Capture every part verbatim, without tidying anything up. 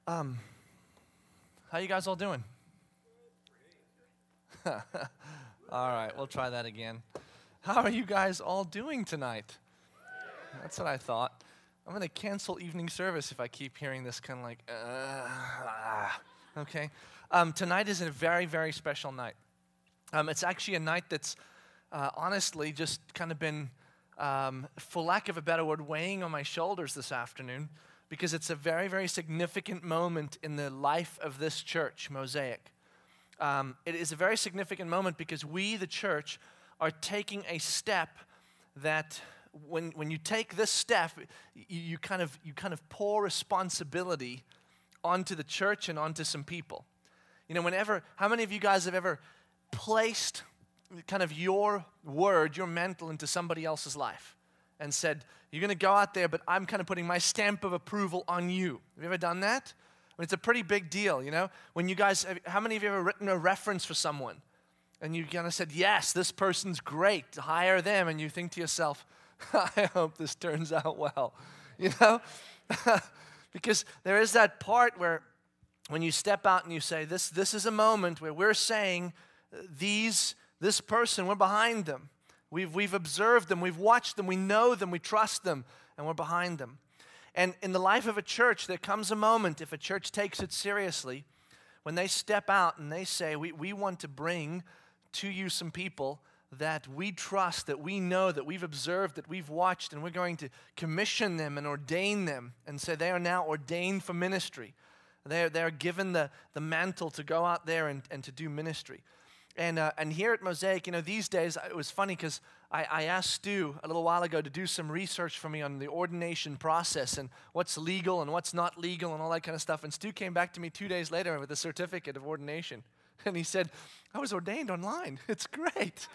Um, how you guys all doing? All right, we'll try that again. How are you guys all doing tonight? That's what I thought. I'm going to cancel evening service if I keep hearing this kind of like, uh, ah. Okay. Um, tonight is a very, very special night. Um, it's actually a night that's uh, honestly just kind of been, um, for lack of a better word, weighing on my shoulders this afternoon, because it's a very, very significant moment in the life of this church, Mosaic. Um, it is a very significant moment because we, the church, are taking a step that when when you take this step, you, you kind of you kind of pour responsibility onto the church and onto some people. You know, whenever, how many of you guys have ever placed kind of your word, your mantle into somebody else's life and said, you're going to go out there, but I'm kind of putting my stamp of approval on you? Have you ever done that? I mean, it's a pretty big deal, you know? When you guys, how many of you have ever written a reference for someone? And you kind of said, yes, this person's great, hire them. And you think to yourself, I hope this turns out well, you know? Because there is that part where when you step out and you say, this, this is a moment where we're saying, these, this person, we're behind them. We've, we've observed them, we've watched them, we know them, we trust them, and we're behind them. And in the life of a church, there comes a moment, if a church takes it seriously, when they step out and they say, we, we want to bring to you some people that we trust, that we know, that we've observed, that we've watched, and we're going to commission them and ordain them and say they are now ordained for ministry. They're, they're given the, the mantle to go out there and, and to do ministry. And uh, and here at Mosaic, you know, these days, it was funny because I, I asked Stu a little while ago to do some research for me on the ordination process and what's legal and what's not legal and all that kind of stuff. And Stu came back to me two days later with a certificate of ordination. And he said, I was ordained online. It's great.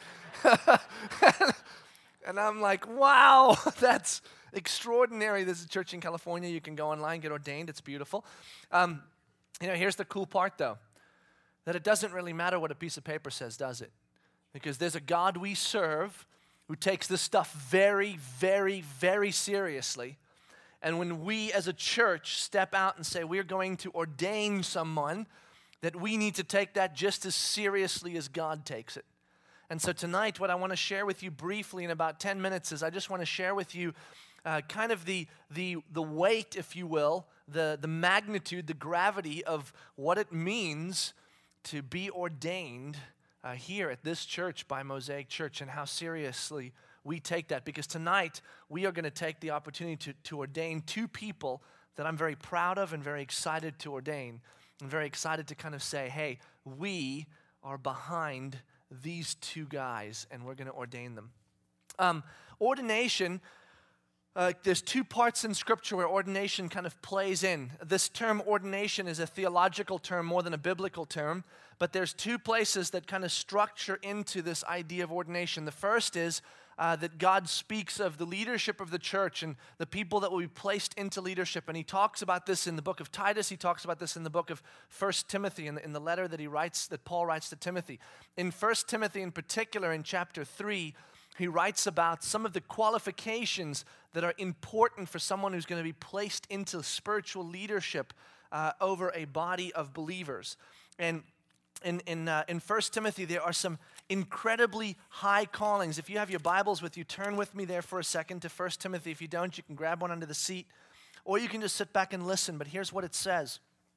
And I'm like, wow, that's extraordinary. There's a church in California. You can go online, get ordained. It's beautiful. Um, you know, here's the cool part, though. That it doesn't really matter what a piece of paper says, does it? Because there's a God we serve who takes this stuff very, very, very seriously. And when we as a church step out and say we're going to ordain someone, that we need to take that just as seriously as God takes it. And so tonight, what I want to share with you briefly in about ten minutes is I just want to share with you uh, kind of the, the, the weight, if you will, the, the magnitude, the gravity of what it means to be ordained uh, here at this church by Mosaic Church and how seriously we take that. Because tonight, we are going to take the opportunity to, to ordain two people that I'm very proud of and very excited to ordain. I'm very excited to kind of say, hey, we are behind these two guys and we're going to ordain them. Um, ordination, Uh, there's two parts in Scripture where ordination kind of plays in. This term ordination is a theological term more than a biblical term, but there's two places that kind of structure into this idea of ordination. The first is uh, that God speaks of the leadership of the church and the people that will be placed into leadership, and he talks about this in the book of Titus. He talks about this in the book of First Timothy, in the, in the letter that he writes, that Paul writes to Timothy. In First Timothy in particular, in chapter three, he writes about some of the qualifications that are important for someone who's going to be placed into spiritual leadership uh, over a body of believers. And in in uh, in First Timothy, there are some incredibly high callings. If you have your Bibles with you, turn with me there for a second to First Timothy. If you don't, you can grab one under the seat, or you can just sit back and listen. But here's what it says.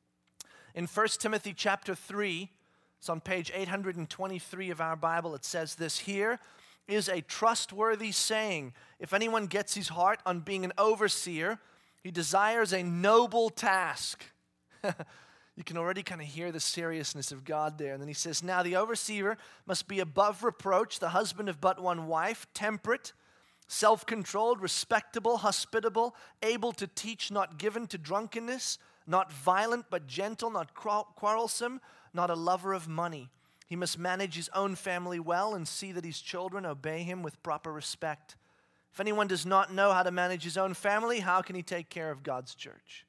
In First Timothy chapter three, it's on page eight hundred twenty-three of our Bible, it says this: here is a trustworthy saying. If anyone gets his heart on being an overseer, he desires a noble task. You can already kind of hear the seriousness of God there. And then he says, now the overseer must be above reproach, the husband of but one wife, temperate, self-controlled, respectable, hospitable, able to teach, not given to drunkenness, not violent but gentle, not quarrelsome, not a lover of money. He must manage his own family well and see that his children obey him with proper respect. If anyone does not know how to manage his own family, how can he take care of God's church?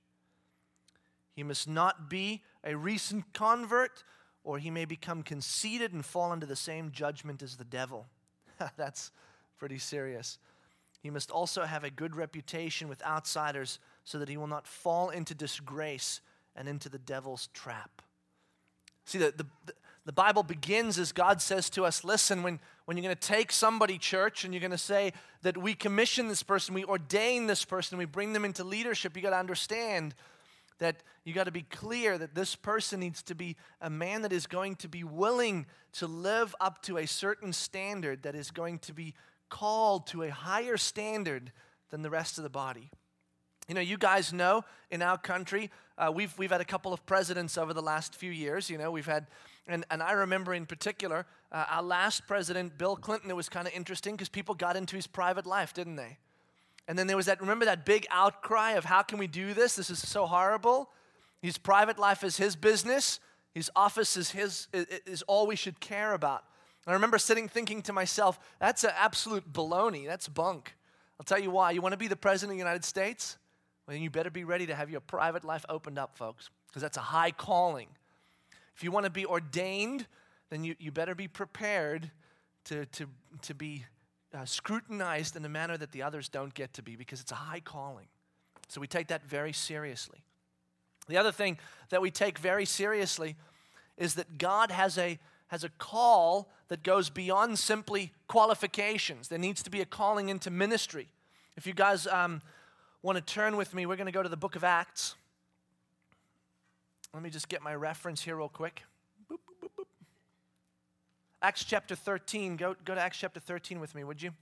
He must not be a recent convert, or he may become conceited and fall under the same judgment as the devil. That's pretty serious. He must also have a good reputation with outsiders so that he will not fall into disgrace and into the devil's trap. See, the, the, the Bible begins as God says to us, listen, when, when you're going to take somebody, church, and you're going to say that we commission this person, we ordain this person, we bring them into leadership, you got to understand that you got to be clear that this person needs to be a man that is going to be willing to live up to a certain standard, that is going to be called to a higher standard than the rest of the body. You know, you guys know in our country, uh, we've we've had a couple of presidents over the last few years. You know, we've had, and, and I remember in particular, uh, our last president, Bill Clinton, it was kind of interesting because people got into his private life, didn't they? And then there was that, remember that big outcry of how can we do this? This is so horrible. His private life is his business. His office is his is, is all we should care about. And I remember sitting thinking to myself, that's an absolute baloney. That's bunk. I'll tell you why. You want to be the president of the United States? Well, you better be ready to have your private life opened up, folks, because that's a high calling. If you want to be ordained, then you, you better be prepared to, to, to be uh, scrutinized in a manner that the others don't get to be, because it's a high calling. So we take that very seriously. The other thing that we take very seriously is that God has a, has a call that goes beyond simply qualifications. There needs to be a calling into ministry. If you guys um, want to turn with me, we're going to go to the book of Acts. Let me just get my reference here real quick. Boop, boop, boop, boop. Acts chapter thirteen. Go, go to Acts chapter thirteen with me, would you?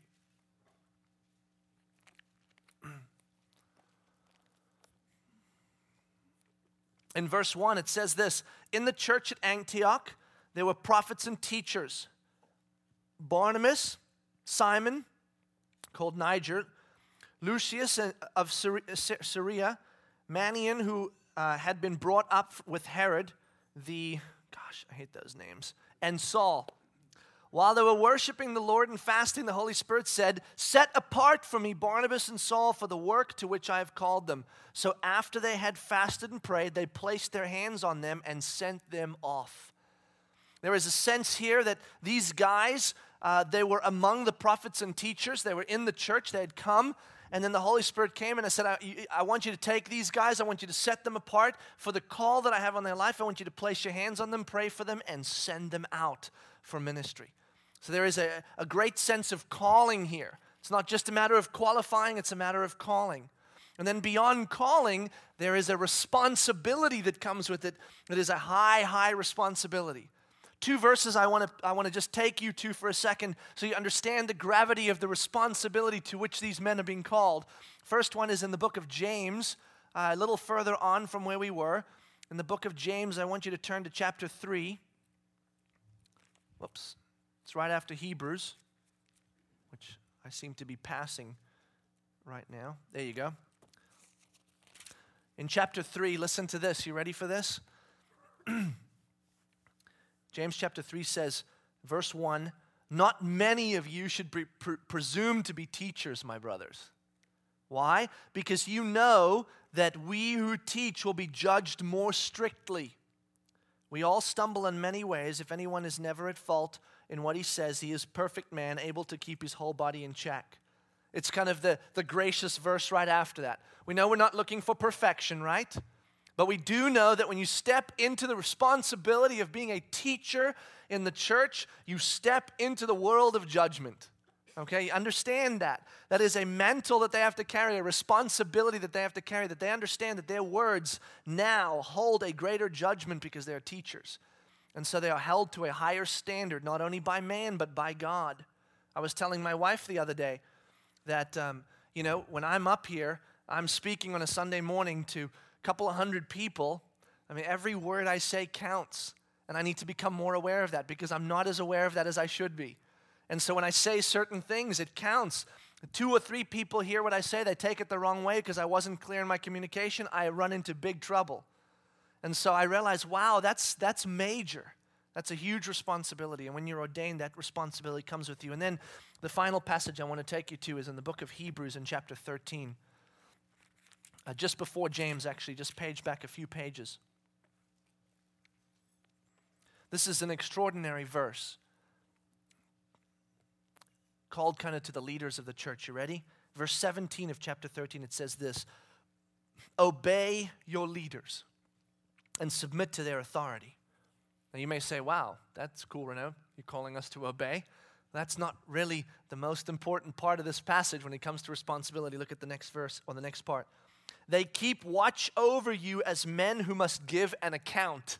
In verse one, it says this: in the church at Antioch, there were prophets and teachers. Barnabas, Simon, called Niger, Lucius of Syria, Manaen, who uh, had been brought up with Herod, the, gosh, I hate those names, and Saul. While they were worshiping the Lord and fasting, the Holy Spirit said, set apart for me Barnabas and Saul for the work to which I have called them. So after they had fasted and prayed, they placed their hands on them and sent them off. There is a sense here that these guys, uh, they were among the prophets and teachers. They were in the church. They had come. And then the Holy Spirit came and I said, I, I want you to take these guys. I want you to set them apart for the call that I have on their life. I want you to place your hands on them, pray for them, and send them out for ministry. So there is a, a great sense of calling here. It's not just a matter of qualifying, it's a matter of calling. And then beyond calling, there is a responsibility that comes with it. It is a high, high responsibility. Two verses I want to I want to just take you to for a second so you understand the gravity of the responsibility to which these men are being called. First one is in the book of James, uh, a little further on from where we were. In the book of James, I want you to turn to chapter three. Whoops. It's right after Hebrews, which I seem to be passing right now. There you go. In chapter three, listen to this. You ready for this? James chapter three says, verse one, not many of you should pre- pre- presume to be teachers, my brothers. Why? Because you know that we who teach will be judged more strictly. We all stumble in many ways. If anyone is never at fault in what he says, he is perfect man, able to keep his whole body in check. It's kind of the, the gracious verse right after that. We know we're not looking for perfection, right? But we do know that when you step into the responsibility of being a teacher in the church, you step into the world of judgment. Okay, understand that. That is a mantle that they have to carry, a responsibility that they have to carry, that they understand that their words now hold a greater judgment because they are teachers. And so they are held to a higher standard, not only by man, but by God. I was telling my wife the other day that, um, you know, when I'm up here, I'm speaking on a Sunday morning to a couple of hundred people. I mean, every word I say counts. And I need to become more aware of that because I'm not as aware of that as I should be. And so when I say certain things, it counts. Two or three people hear what I say, they take it the wrong way because I wasn't clear in my communication, I run into big trouble. And so I realized, wow, that's that's major. That's a huge responsibility. And when you're ordained, that responsibility comes with you. And then the final passage I want to take you to is in the book of Hebrews in chapter thirteen. Uh, just before James, actually, just page back a few pages. This is an extraordinary verse called kind of to the leaders of the church. You ready? Verse seventeen of chapter thirteen, it says this: obey your leaders. and submit to their authority. Now you may say, wow, that's cool, Renaud. You're calling us to obey. That's not really the most important part of this passage when it comes to responsibility. Look at the next verse or the next part. They keep watch over you as men who must give an account.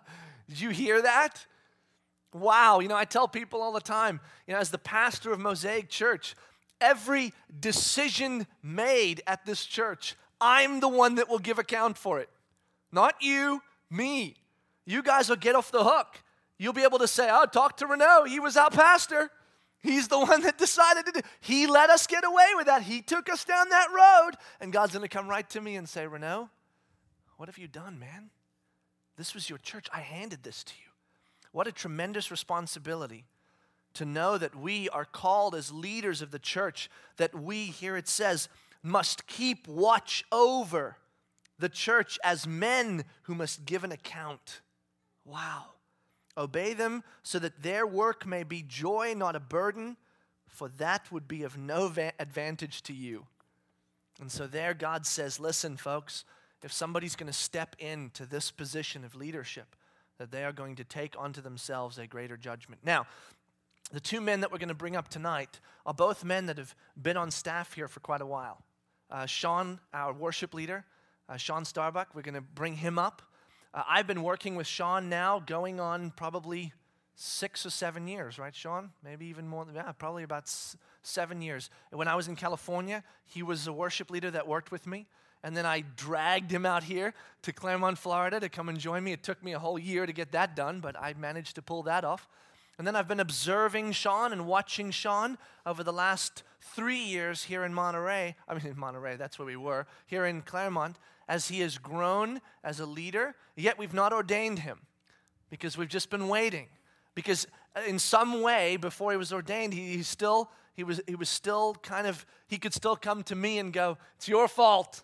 Did you hear that? Wow. You know, I tell people all the time, you know, as the pastor of Mosaic Church, every decision made at this church, I'm the one that will give account for it. Not you, me. You guys will get off the hook. You'll be able to say, oh, talk to Renaud. He was our pastor. He's the one that decided to do. He let us get away with that. He took us down that road. And God's going to come right to me and say, Renaud, what have you done, man? This was your church. I handed this to you. What a tremendous responsibility to know that we are called as leaders of the church, that we, here it says, must keep watch over the church as men who must give an account. Wow. Obey them so that their work may be joy, not a burden, for that would be of no va- advantage to you. And so there God says, listen, folks, if somebody's going to step into this position of leadership, that they are going to take onto themselves a greater judgment. Now, the two men that we're going to bring up tonight are both men that have been on staff here for quite a while. Uh, Sean, our worship leader, uh, Sean Starbuck, we're going to bring him up. Uh, I've been working with Sean now going on probably six or seven years, right, Sean? Maybe even more than that, probably about s- seven years. When I was in California, he was a worship leader that worked with me. And then I dragged him out here to Claremont, Florida to come and join me. It took me a whole year to get that done, but I managed to pull that off. And then I've been observing Sean and watching Sean over the last three years here in Monterey. I mean, in Monterey, that's where we were, here in Claremont, as he has grown as a leader, yet we've not ordained him because we've just been waiting. Because in some way, before he was ordained, he, he still he was he was still kind of he could still come to me and go, "It's your fault.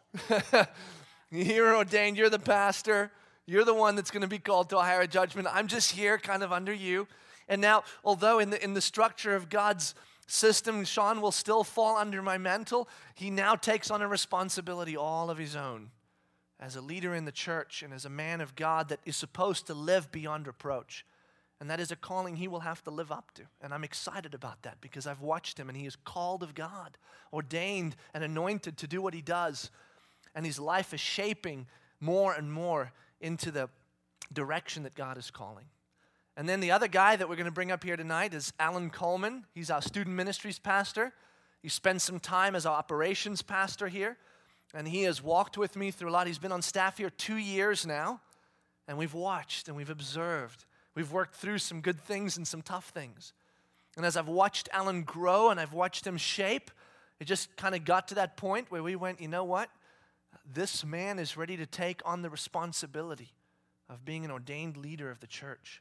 You're ordained. You're the pastor. You're the one that's going to be called to a higher judgment. I'm just here, kind of under you." And now, although in the in the structure of God's system, Sean will still fall under my mantle, he now takes on a responsibility all of his own as a leader in the church and as a man of God that is supposed to live beyond reproach. And that is a calling he will have to live up to. And I'm excited about that because I've watched him and he is called of God, ordained and anointed to do what he does. And his life is shaping more and more into the direction that God is calling. And then the other guy that we're going to bring up here tonight is Alan Coleman. He's our student ministries pastor. He spent some time as our operations pastor here. And he has walked with me through a lot. He's been on staff here two years now. And we've watched and we've observed. We've worked through some good things and some tough things. And as I've watched Alan grow and I've watched him shape, it just kind of got to that point where we went, you know what? This man is ready to take on the responsibility of being an ordained leader of the church.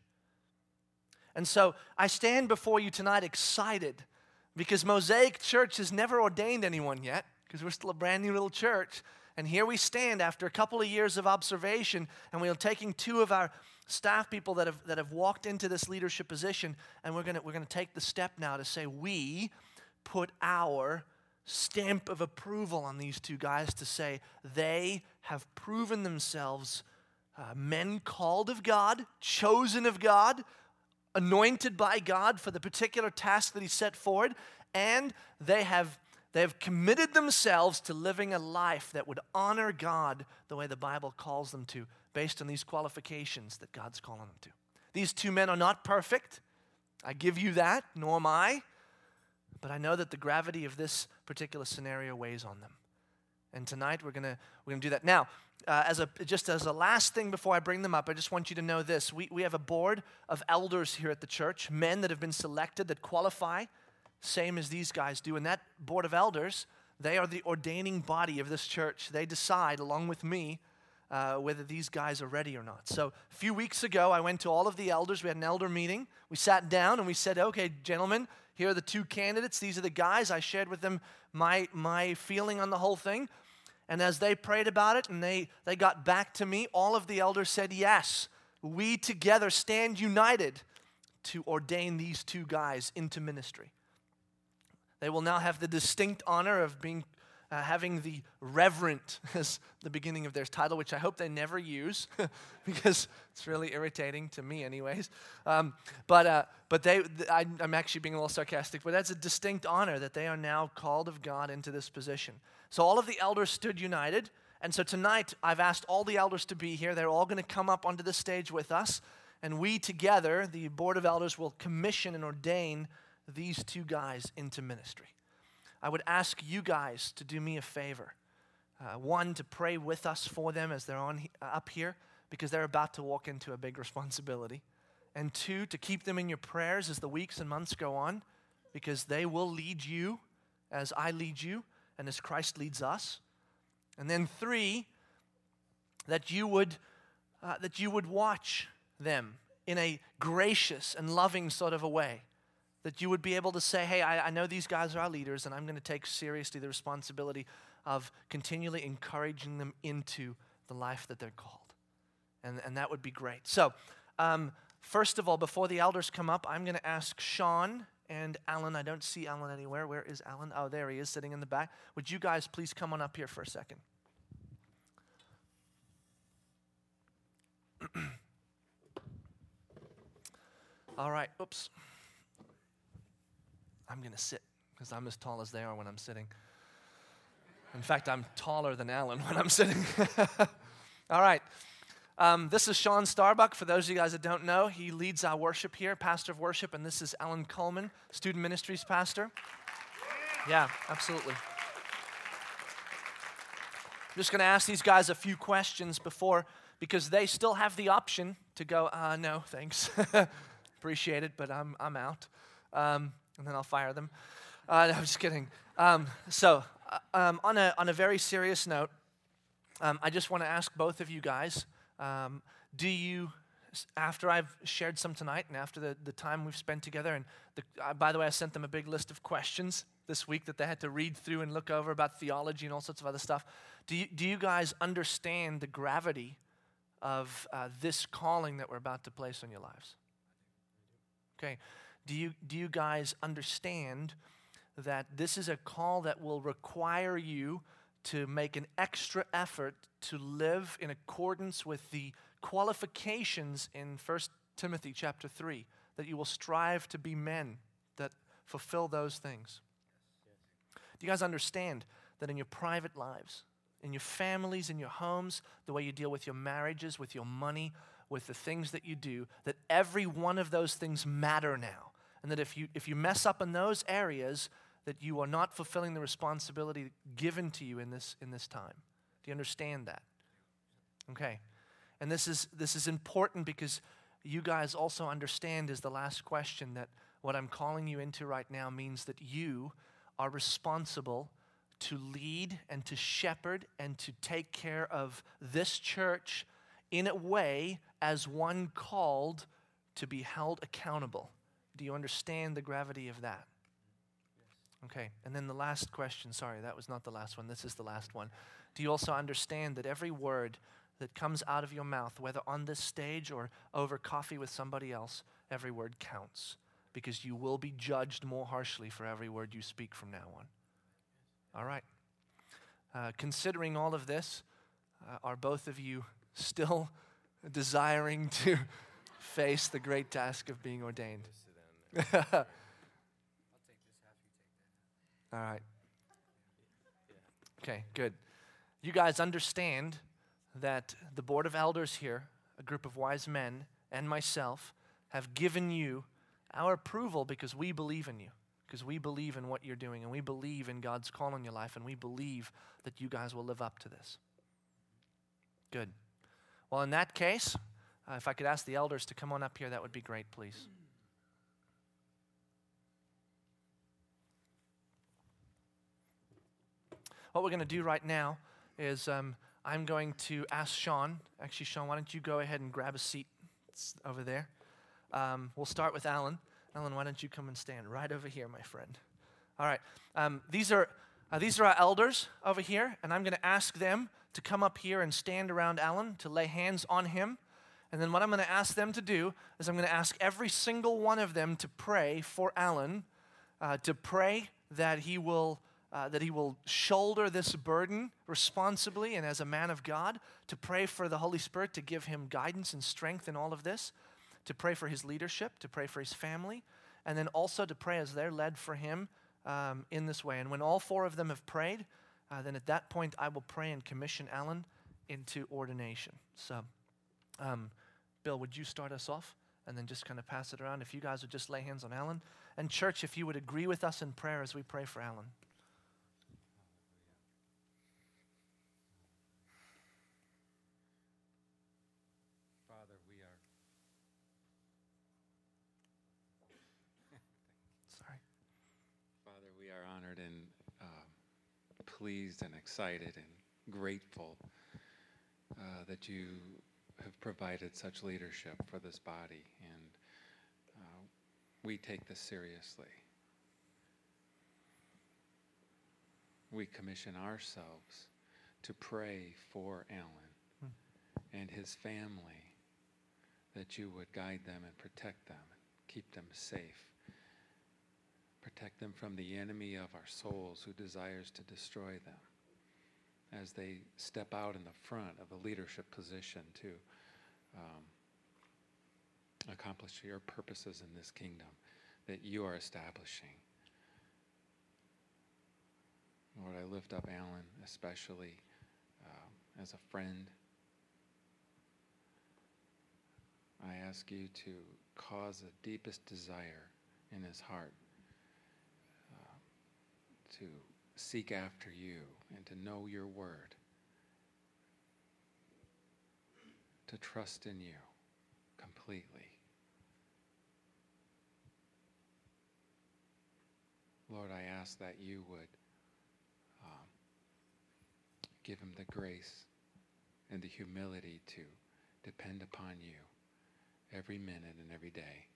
And so I stand before you tonight excited because Mosaic Church has never ordained anyone yet because we're still a brand new little church. And here we stand after a couple of years of observation, and we are taking two of our staff people that have that have walked into this leadership position, and we're gonna we're gonna take the step now to say we put our stamp of approval on these two guys to say they have proven themselves uh, men called of God, chosen of God, anointed by God for the particular task that he set forward, and they have they have committed themselves to living a life that would honor God the way the Bible calls them to, based on these qualifications that God's calling them to. These two men are not perfect. I give you that, nor am I. But I know that the gravity of this particular scenario weighs on them. And tonight we're gonna we're gonna do that. Now, uh, as a just as a last thing before I bring them up, I just want you to know this: we we have a board of elders here at the church, men that have been selected that qualify, same as these guys do. And that board of elders, they are the ordaining body of this church. They decide, along with me, uh, whether these guys are ready or not. So a few weeks ago, I went to all of the elders. We had an elder meeting. We sat down and we said, "Okay, gentlemen, here are the two candidates. These are the guys." I shared with them my my feeling on the whole thing. And as they prayed about it and they, they got back to me, all of the elders said, yes, we together stand united to ordain these two guys into ministry. They will now have the distinct honor of being uh, having the reverent as the beginning of their title, which I hope they never use because it's really irritating to me anyways. Um, but uh, but they, th- I, I'm actually being a little sarcastic, but that's a distinct honor that they are now called of God into this position. So all of the elders stood united. And so tonight, I've asked all the elders to be here. They're all going to come up onto the stage with us. And we together, the Board of Elders, will commission and ordain these two guys into ministry. I would ask you guys to do me a favor. Uh, one, to pray with us for them as they're on uh, up here, because they're about to walk into a big responsibility. And two, to keep them in your prayers as the weeks and months go on, because they will lead you as I lead you and as Christ leads us. And then three, that you would uh, that you would watch them in a gracious and loving sort of a way. That you would be able to say, hey, I, I know these guys are our leaders, and I'm going to take seriously the responsibility of continually encouraging them into the life that they're called. And, and that would be great. So, um, first of all, before the elders come up, I'm going to ask Sean and Alan. I don't see Alan anywhere. Where is Alan? Oh, there he is, sitting in the back. Would you guys please come on up here for a second? All right. Oops. I'm going to sit because I'm as tall as they are when I'm sitting. In fact, I'm taller than Alan when I'm sitting. All right. Um, this is Sean Starbuck. For those of you guys that don't know, he leads our worship here, pastor of worship, and this is Alan Coleman, student ministries pastor. Yeah, absolutely. I'm just going to ask these guys a few questions before, because they still have the option to go, uh, no, thanks. Appreciate it, but I'm I'm out. Um, and then I'll fire them. Uh, no, I'm just kidding. Um, so, uh, um, on a on a very serious note, um, I just want to ask both of you guys, um, do you, after I've shared some tonight and after the, the time we've spent together, and the, uh, by the way, I sent them a big list of questions this week that they had to read through and look over about theology and all sorts of other stuff. Do you, do you guys understand the gravity of uh, this calling that we're about to place on your lives? Okay. Do you, do you guys understand that this is a call that will require you to make an extra effort to live in accordance with the qualifications in First Timothy chapter three, that you will strive to be men that fulfill those things? Do you guys understand that in your private lives, in your families, in your homes, the way you deal with your marriages, with your money, with the things that you do, that every one of those things matter now? And that if you if you mess up in those areas, that you are not fulfilling the responsibility given to you in this in this time. Do you understand that? Okay. And this is this is important because you guys also understand, is the last question, that what I'm calling you into right now means that you are responsible to lead and to shepherd and to take care of this church in a way as one called to be held accountable. Do you understand the gravity of that? Okay, and then the last question, sorry, that was not the last one, this is the last one. Do you also understand that every word that comes out of your mouth, whether on this stage or over coffee with somebody else, every word counts, because you will be judged more harshly for every word you speak from now on? All right. Uh, considering all of this, uh, are both of you still desiring to face the great task of being ordained? All right. Okay, good. You guys understand that the Board of Elders here, a group of wise men, and myself, have given you our approval because we believe in you, because we believe in what you're doing, and we believe in God's call on your life, and we believe that you guys will live up to this. Good. Well, in that case, uh, if I could ask the elders to come on up here, that would be great, please. What we're going to do right now is um, I'm going to ask Sean. Actually, Sean, why don't you go ahead and grab a seat? It's over there. Um, we'll start with Alan. Alan, why don't you come and stand right over here, my friend? All right. Um, these are uh, these are our elders over here, and I'm going to ask them to come up here and stand around Alan, to lay hands on him. And then what I'm going to ask them to do is I'm going to ask every single one of them to pray for Alan, uh, to pray that he will uh, that he will shoulder this burden responsibly and as a man of God, to pray for the Holy Spirit to give him guidance and strength in all of this, to pray for his leadership, to pray for his family, and then also to pray as they're led for him um, in this way. And when all four of them have prayed, uh, then at that point I will pray and commission Alan into ordination. So, um, Bill, would you start us off and then just kind of pass it around? If you guys would just lay hands on Alan. And church, if you would agree with us in prayer as we pray for Alan. Father, we are Sorry. Father, we are honored and um, pleased and excited and grateful uh, that you have provided such leadership for this body, and uh, we take this seriously. We commission ourselves to pray for Alan hmm. and his family, that you would guide them and protect them, and keep them safe. Protect them from the enemy of our souls who desires to destroy them as they step out in the front of a leadership position to um, accomplish your purposes in this kingdom that you are establishing. Lord, I lift up Alan especially uh, as a friend. I ask you to cause the deepest desire in his heart uh, to seek after you and to know your word, to trust in you completely. Lord, I ask that you would um, give him the grace and the humility to depend upon you every minute and every day.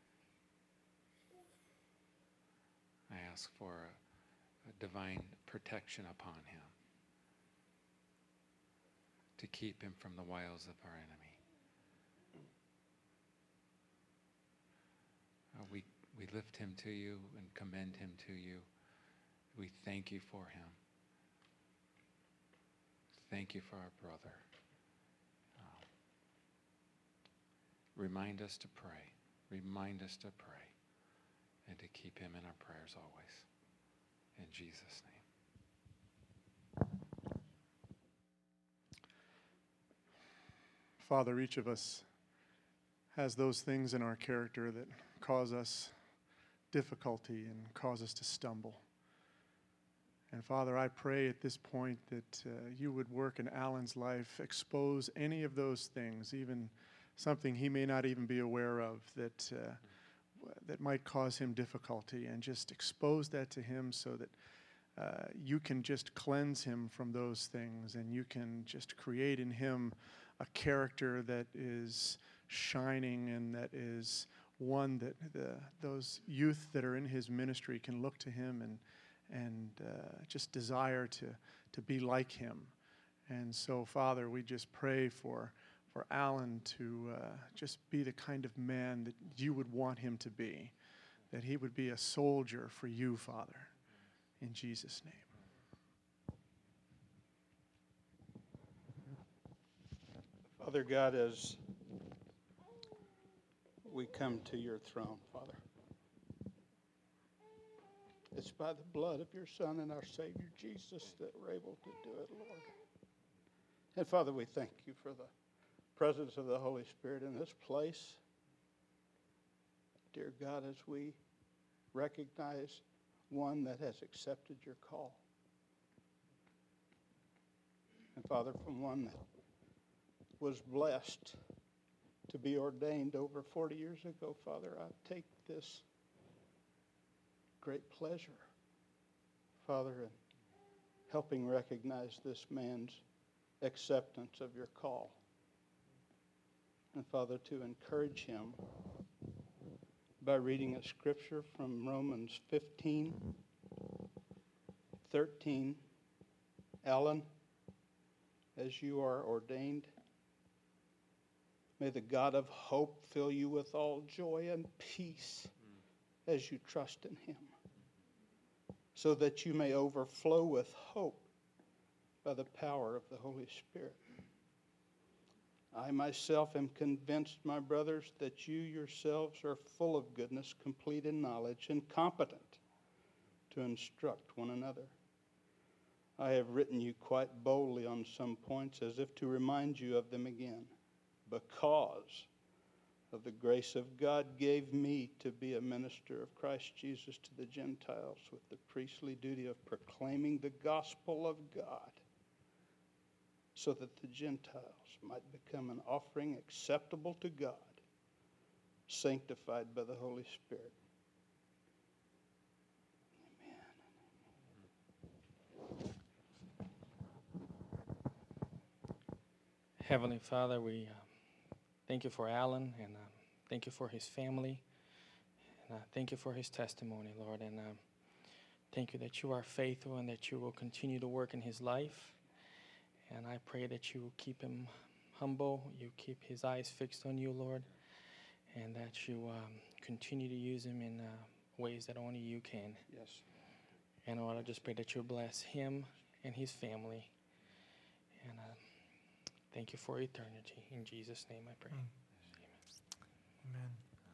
I ask for a, a divine protection upon him to keep him from the wiles of our enemy. Uh, we, we lift him to you and commend him to you. We thank you for him. Thank you for our brother. Uh, remind us to pray. Remind us to pray and to keep him in our prayers always. In Jesus' name. Father, each of us has those things in our character that cause us difficulty and cause us to stumble. And Father, I pray at this point that uh, you would work in Alan's life, expose any of those things, even something he may not even be aware of that uh, that might cause him difficulty, and just expose that to him so that uh, you can just cleanse him from those things, and you can just create in him a character that is shining and that is one that the, those youth that are in his ministry can look to him and and uh, just desire to to be like him. And so, Father, we just pray for for Alan to uh, just be the kind of man that you would want him to be, that he would be a soldier for you, Father, in Jesus' name. Father God, as we come to your throne, Father, it's by the blood of your Son and our Savior, Jesus, that we're able to do it, Lord. And Father, we thank you for the presence of the Holy Spirit in this place. Dear God, as we recognize one that has accepted your call. And Father, from one that was blessed to be ordained over forty years ago, Father, I take this great pleasure, Father, in helping recognize this man's acceptance of your call. And Father, to encourage him by reading a scripture from Romans fifteen, thirteen. Alan, as you are ordained, may the God of hope fill you with all joy and peace as you trust in him, so that you may overflow with hope by the power of the Holy Spirit. I myself am convinced, my brothers, that you yourselves are full of goodness, complete in knowledge, and competent to instruct one another. I have written you quite boldly on some points as if to remind you of them again, because of the grace of God gave me to be a minister of Christ Jesus to the Gentiles with the priestly duty of proclaiming the gospel of God, so that the Gentiles might become an offering acceptable to God, sanctified by the Holy Spirit. Heavenly Father, we uh, thank you for Alan, and uh, thank you for his family, and uh, thank you for his testimony, Lord, and uh, thank you that you are faithful and that you will continue to work in his life, and I pray that you will keep him humble, you keep his eyes fixed on you, Lord, and that you um, continue to use him in uh, ways that only you can. Yes. And Lord, I just pray that you bless him and his family, and uh, thank you for eternity. In Jesus' name I pray. Mm. Amen.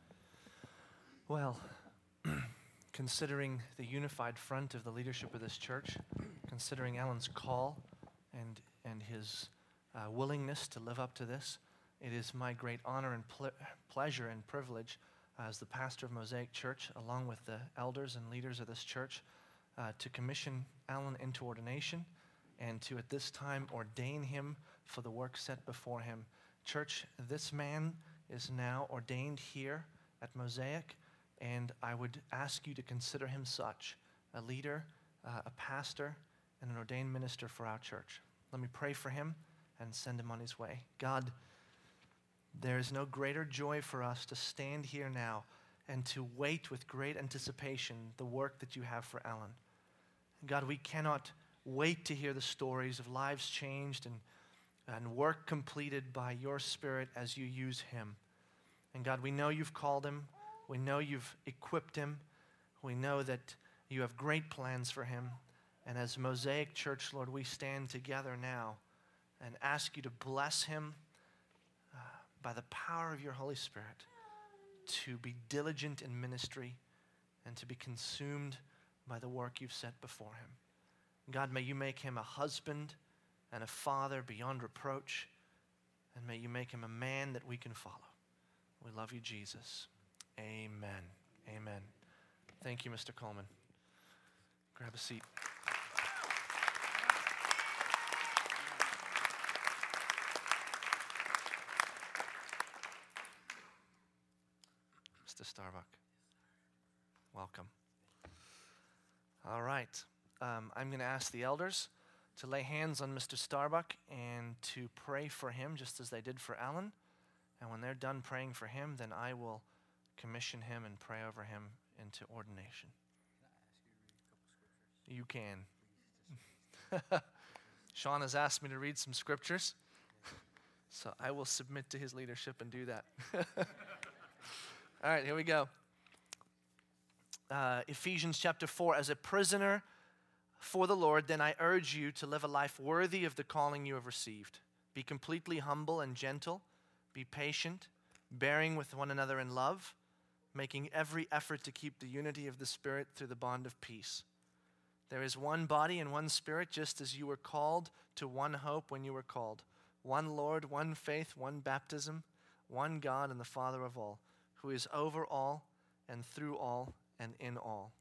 Well, considering the unified front of the leadership of this church, considering Alan's call and and his uh, willingness to live up to this, it is my great honor and ple- pleasure and privilege as the pastor of Mosaic Church, along with the elders and leaders of this church, uh, to commission Alan into ordination and to at this time ordain him for the work set before him. Church, this man is now ordained here at Mosaic, and I would ask you to consider him such, a leader, uh, a pastor, and an ordained minister for our church. Let me pray for him and send him on his way. God, there is no greater joy for us to stand here now and to wait with great anticipation the work that you have for Alan. God, we cannot wait to hear the stories of lives changed and, and work completed by your Spirit as you use him. And God, we know you've called him. We know you've equipped him. We know that you have great plans for him. And as Mosaic Church, Lord, we stand together now and ask you to bless him uh, by the power of your Holy Spirit to be diligent in ministry and to be consumed by the work you've set before him. God, may you make him a husband and a father beyond reproach, and may you make him a man that we can follow. We love you, Jesus. Amen. Amen. Thank you, Mister Coleman. Grab a seat. Mister Starbuck, welcome. All right. Um, I'm going to ask the elders to lay hands on Mister Starbuck and to pray for him just as they did for Alan. And when they're done praying for him, then I will commission him and pray over him into ordination. You can. Sean has asked me to read some scriptures, so I will submit to his leadership and do that. All right, here we go. Uh, Ephesians chapter four, as a prisoner for the Lord, then I urge you to live a life worthy of the calling you have received. Be completely humble and gentle. Be patient, bearing with one another in love, making every effort to keep the unity of the Spirit through the bond of peace. There is one body and one Spirit, just as you were called to one hope when you were called. One Lord, one faith, one baptism, one God and the Father of all, who is over all and through all and in all.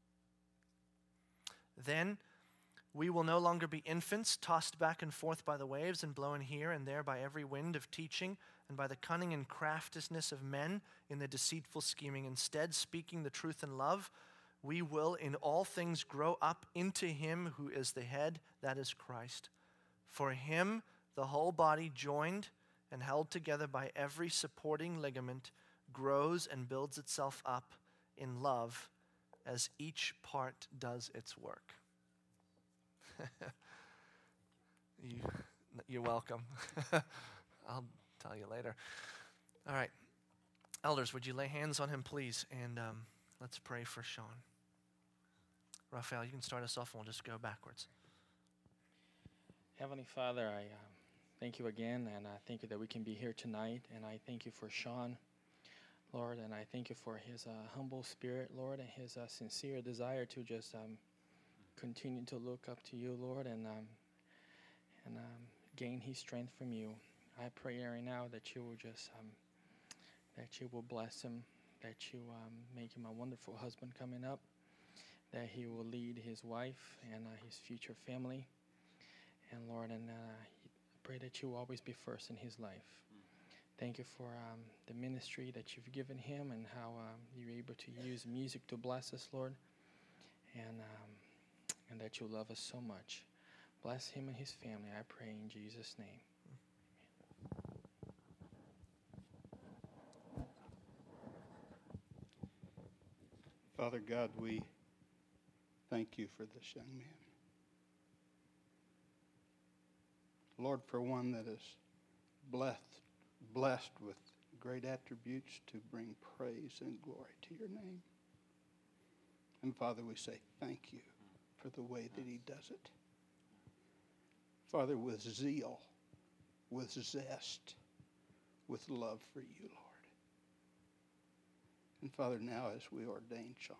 Then we will no longer be infants, tossed back and forth by the waves and blown here and there by every wind of teaching and by the cunning and craftiness of men in the deceitful scheming. Instead, speaking the truth in love, we will in all things grow up into him who is the head, that is Christ. For him, the whole body, joined and held together by every supporting ligament, grows and builds itself up in love as each part does its work. you, you're welcome. I'll tell you later. All right. Elders, would you lay hands on him, please? And um, let's pray for Sean. Raphael, you can start us off and we'll just go backwards. Heavenly Father, I um, thank you again, and I thank you that we can be here tonight, and I thank you for Sean, Lord, and I thank you for his uh, humble spirit, Lord, and his uh, sincere desire to just um, continue to look up to you, Lord, and um, and um, gain his strength from you. I pray right now that you will just um, that you will bless him, that you um, make him a wonderful husband coming up, that he will lead his wife and uh, his future family. And Lord, and uh, I pray that you will always be first in his life. Thank you for um, the ministry that you've given him and how um, you're able to use music to bless us, Lord, and um, and that you love us so much. Bless him and his family, I pray in Jesus' name. Father God, we thank you for this young man. Lord, for one that is blessed, blessed with great attributes to bring praise and glory to your name. And Father, we say thank you for the way that he does it. Father, with zeal, with zest, with love for you, Lord. And Father, now as we ordain Sean,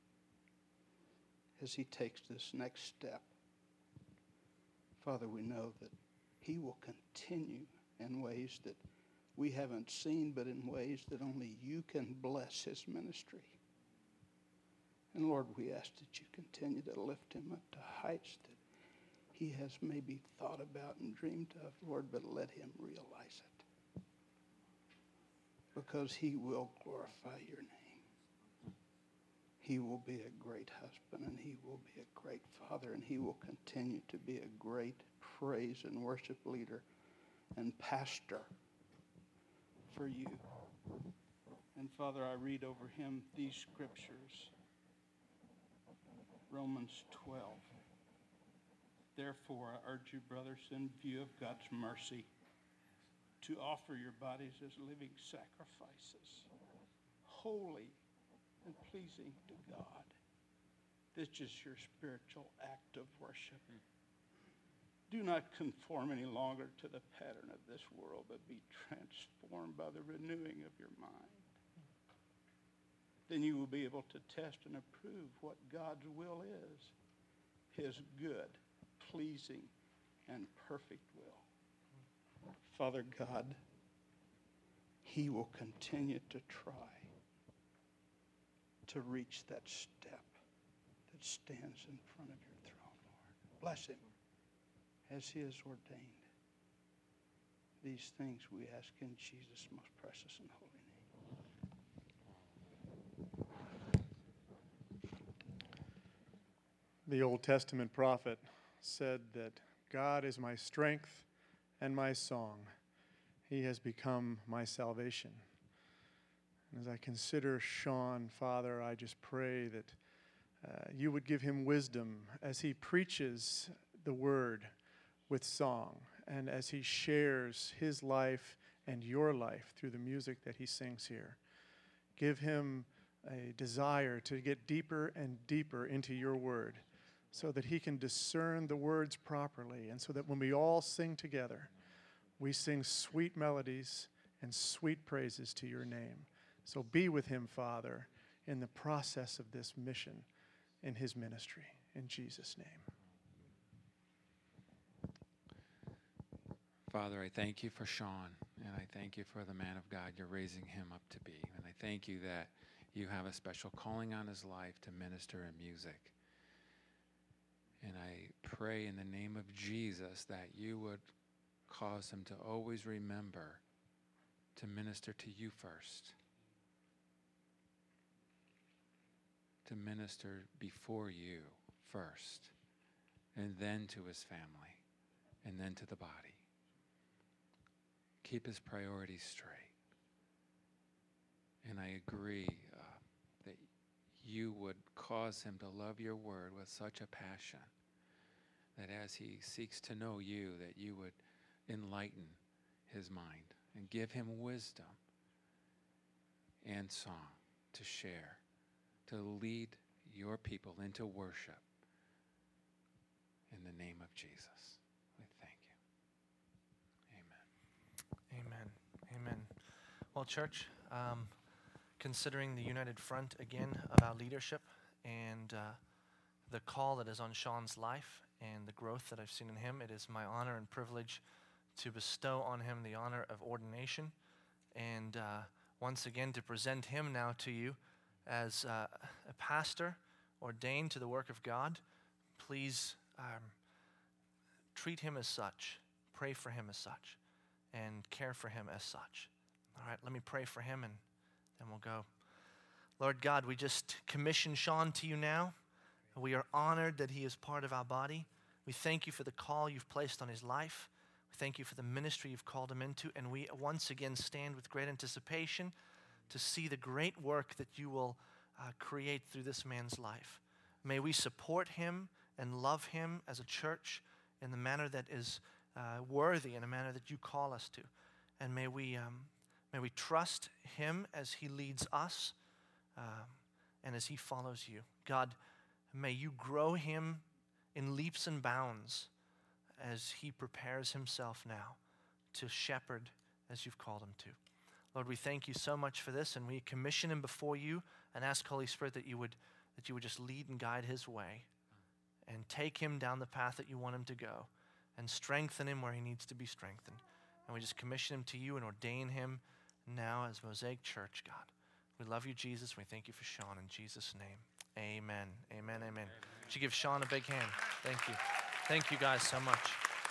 as he takes this next step, Father, we know that he will continue in ways that we haven't seen, but in ways that only you can bless his ministry. And Lord, we ask that you continue to lift him up to heights that he has maybe thought about and dreamed of, Lord, but let him realize it. Because he will glorify your name. He will be a great husband, and he will be a great father, and he will continue to be a great praise and worship leader and pastor for you. And Father, I read over him these scriptures. Romans twelve. Therefore, I urge you, brothers, in view of God's mercy, to offer your bodies as living sacrifices, holy and pleasing to God. This is your spiritual act of worship. Do not conform any longer to the pattern of this world, but be transformed by the renewing of your mind. Then you will be able to test and approve what God's will is, his good, pleasing, and perfect will. Father God, he will continue to try to reach that step that stands in front of your throne, Lord. Bless him as he is ordained. These things we ask in Jesus' most precious and holy name. The Old Testament prophet said that God is my strength and my song. He has become my salvation. And as I consider Sean, Father, I just pray that uh, you would give him wisdom as he preaches the word with song and as he shares his life and your life through the music that he sings here. Give him a desire to get deeper and deeper into your word so that he can discern the words properly, and so that when we all sing together, we sing sweet melodies and sweet praises to your name. So be with him, Father, in the process of this mission in his ministry. In Jesus' name. Father, I thank you for Sean, and I thank you for the man of God you're raising him up to be. And I thank you that you have a special calling on his life to minister in music. And I pray in the name of Jesus that you would cause him to always remember to minister to you first, to minister before you first, and then to his family, and then to the body. Keep his priorities straight. And I agree uh, that you would cause him to love your word with such a passion that as he seeks to know you, that you would enlighten his mind and give him wisdom and song to share, to lead your people into worship. In the name of Jesus, we thank you. Amen. Amen. Amen. Well, church, um, considering the united front again of our leadership and uh, the call that is on Sean's life and the growth that I've seen in him, it is my honor and privilege to bestow on him the honor of ordination and uh, once again to present him now to you as uh, a pastor ordained to the work of God. Please um, treat him as such, pray for him as such, and care for him as such. All right, let me pray for him and then we'll go. Lord God, we just commission Sean to you now. We are honored that he is part of our body. We thank you for the call you've placed on his life. We thank you for the ministry you've called him into, and we once again stand with great anticipation to see the great work that you will uh, create through this man's life. May we support him and love him as a church in the manner that is uh, worthy, in a manner that you call us to. And may we, um, may we trust him as he leads us um, and as he follows you. God, may you grow him in leaps and bounds as he prepares himself now to shepherd as you've called him to. Lord, we thank you so much for this, and we commission him before you and ask, Holy Spirit, that you would that you would just lead and guide his way and take him down the path that you want him to go and strengthen him where he needs to be strengthened. And we just commission him to you and ordain him now as Mosaic Church, God. We love you, Jesus. We thank you for Sean in Jesus' name. Amen. Amen. Amen. Amen. Would you give Sean a big hand? Thank you. Thank you guys so much.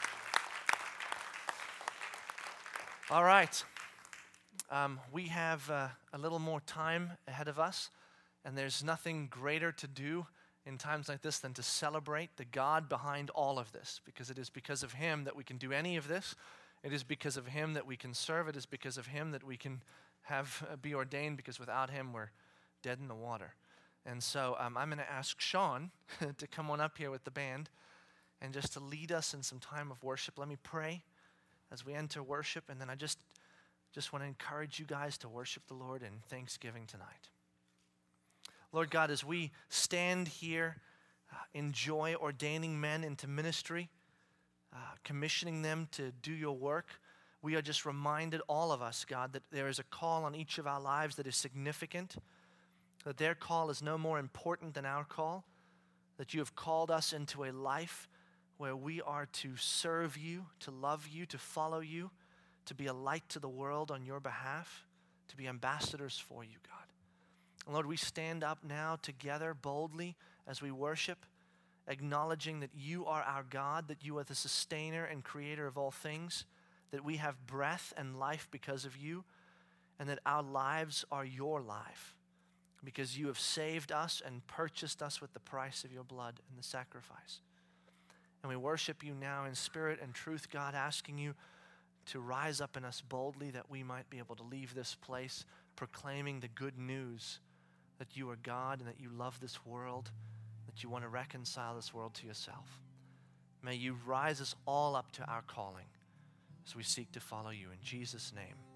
All right. Um, we have uh, a little more time ahead of us, and there's nothing greater to do in times like this than to celebrate the God behind all of this, because it is because of him that we can do any of this. It is because of him that we can serve. It is because of him that we can have uh, be ordained, because without him we're dead in the water. And so um, I'm going to ask Sean to come on up here with the band and just to lead us in some time of worship. Let me pray as we enter worship, and then I just just want to encourage you guys to worship the Lord in thanksgiving tonight. Lord God, as we stand here, uh, enjoy ordaining men into ministry, uh, commissioning them to do your work, we are just reminded, all of us, God, that there is a call on each of our lives that is significant, that their call is no more important than our call, that you have called us into a life where we are to serve you, to love you, to follow you, to be a light to the world on your behalf, to be ambassadors for you, God. And Lord, we stand up now together boldly as we worship, acknowledging that you are our God, that you are the sustainer and creator of all things, that we have breath and life because of you, and that our lives are your life, because you have saved us and purchased us with the price of your blood and the sacrifice. And we worship you now in spirit and truth, God, asking you to rise up in us boldly, that we might be able to leave this place proclaiming the good news that you are God and that you love this world, that you want to reconcile this world to yourself. May you rise us all up to our calling as we seek to follow you. In Jesus' name.